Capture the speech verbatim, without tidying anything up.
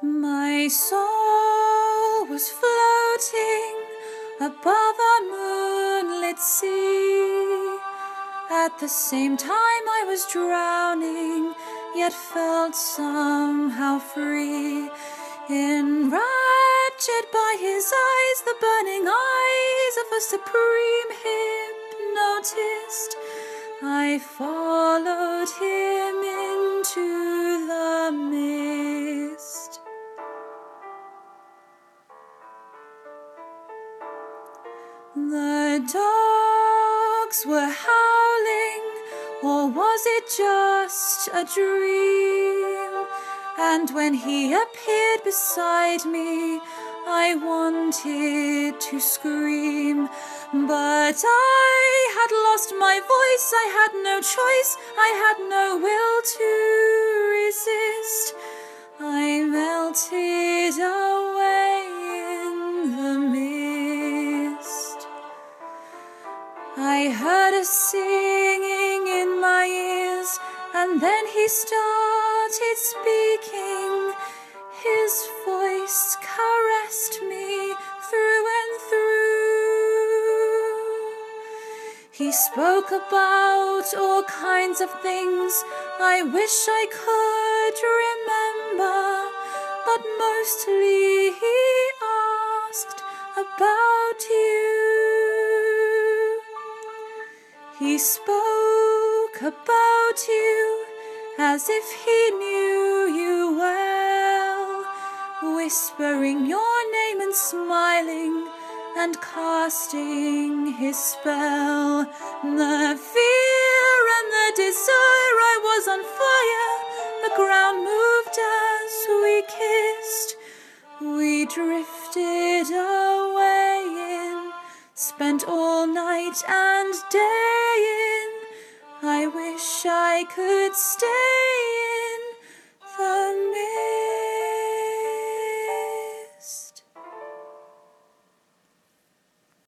My soul was floating above a moonlit sea. At the same time I was drowning, yet felt somehow free. Enraptured by his eyes, the burning eyes of a supreme hypnotist, I followed him into the mist. The dogs were howling, or was it just a dream? And when he appeared beside me, I wanted to scream, but I had lost my voice. I had no choice, I had no will to resist. I melted away in the mist. I heard a singing in my ears, and then he started speaking. His voice caressed me through and through. He spoke about all kinds of things I wish I could remember, but mostly he asked about you. He spoke about you as if he knew you well, whispering your name and smiling and casting his spell. The fear and the desire, I was on fire. The ground moved as we kissed. We drifted away in, spent all night and day in. I wish I could stay